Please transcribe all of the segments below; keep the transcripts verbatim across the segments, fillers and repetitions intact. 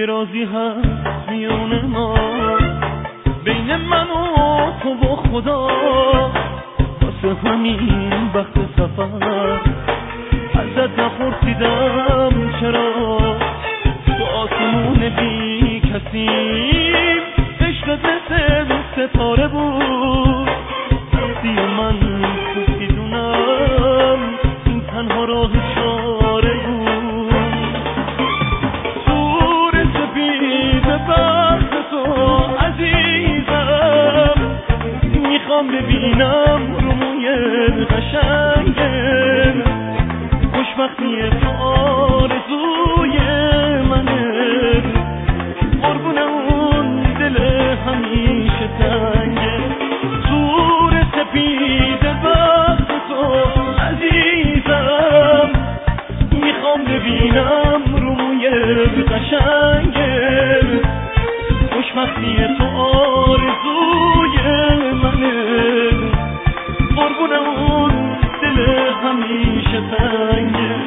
یه رازی هست میون ما، بین من و تو و خدا، واسه همین وقت سفر ازت نپرسیدم چرا تو آسمون بی کسیم، عشقت مثل ستاره بود. وقتی من خوب میدونم این تنها راه چاره بود. سور سفید بخت تو عزیزم، میخوام ببینم رو موی قشنگه، خوشبختی تو آرزوی منه، قربون اون دل همیشه تنگه. سور سپید بخت تو عزیزم، میخوام ببینم رو موی قشنگه، خوشبختی تو آرزوی منه، قربون اون دل همیشه تنگه.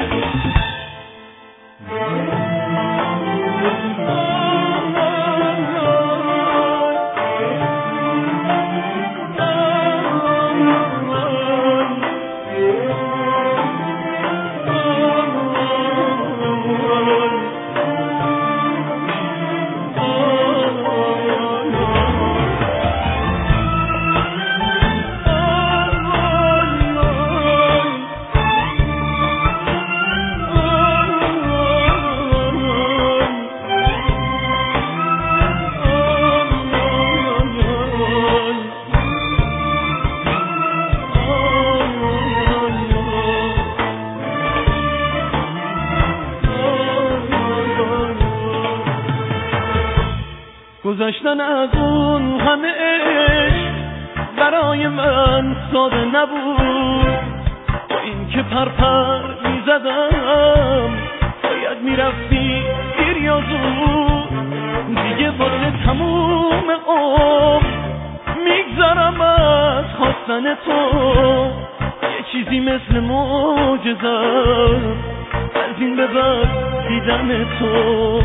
گذشتن از اون همه عشق برای من ساده نبود، با این که پرپر میزدم باید میرفتی دیر یا زود. دیگه واسه تموم عمر میگذرم از خواستن تو، یه چیزی مثل معجزه از این به بعد دیدن تو.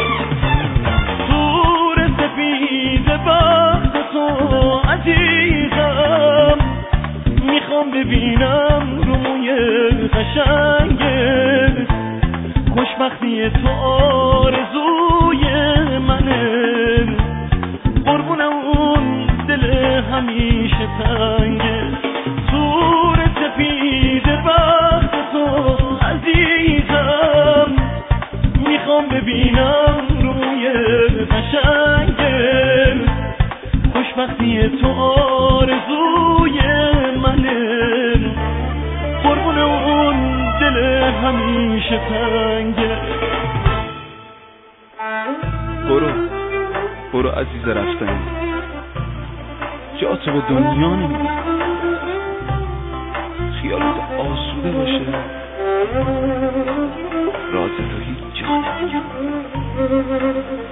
سپید بخت تو عزیزم، میخوام ببینم رو موی قشنگه، خوشبختی تو آرزوی منه، قربون اون دل همیشه تنگه. سور سپید بخت تو عزیزم، میخوام ببینم روی قشنگه، خوشبختی تو آرزوی منه، قربون اون دل همیشه تنگه. برو برو عزیز رفتنی، جا تو به دنیا نمیدی، خیالت آسوده باشه، راز رو هیچ جا نمیگم.